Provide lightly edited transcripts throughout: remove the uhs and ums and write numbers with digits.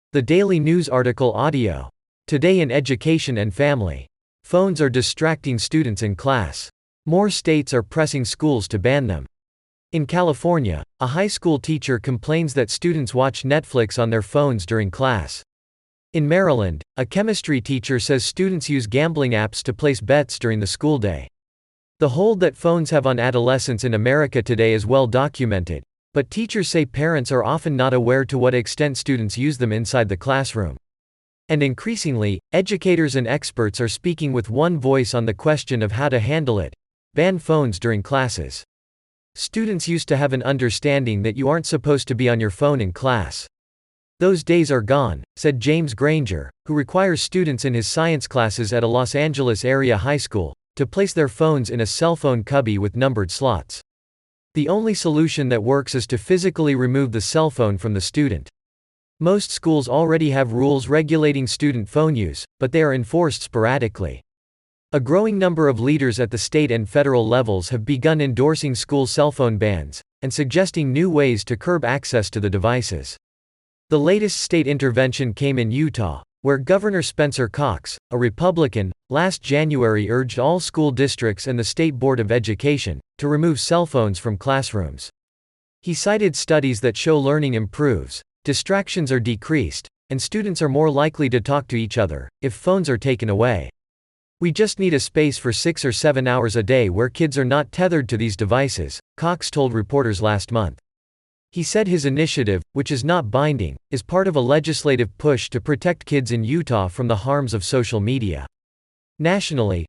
The Daily News article audio. Today in Education and Family. Phones are distracting students in class. More states are pressing schools to ban them. In California, a high school teacher complains that students watch Netflix on their phones during class. In Maryland, a chemistry teacher says students use gambling apps to place bets during the school day. The hold that phones have on adolescents in America today is well documented, but teachers say parents are often not aware to what extent students use them inside the classroom. And increasingly, educators and experts are speaking with one voice on the question of how to handle it. Ban phones during classes. Students used to have an understanding that you aren't supposed to be on your phone in class. Those days are gone, said James Granger, who requires students in his science classes at a Los Angeles area high school to place their phones in a cell phone cubby with numbered slots. The only solution that works is to physically remove the cell phone from the student. Most schools already have rules regulating student phone use, but they are enforced sporadically. A growing number of leaders at the state and federal levels have begun endorsing school cell phone bans and suggesting new ways to curb access to the devices. The latest state intervention came in Utah, where Governor Spencer Cox, a Republican, last January urged all school districts and the State Board of Education to remove cell phones from classrooms. He cited studies that show learning improves, distractions are decreased, and students are more likely to talk to each other if phones are taken away. We just need a space for 6 or 7 hours a day where kids are not tethered to these devices, Cox told reporters last month. He said his initiative, which is not binding, is part of a legislative push to protect kids in Utah from the harms of social media. Nationally,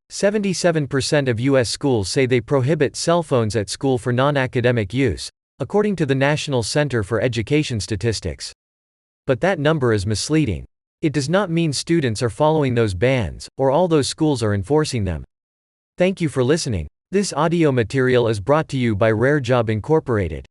77% of U.S. schools say they prohibit cell phones at school for non-academic use, according to the National Center for Education Statistics. But that number is misleading. It does not mean students are following those bans, or all those schools are enforcing them. Thank you for listening. This audio material is brought to you by Rare Job Incorporated.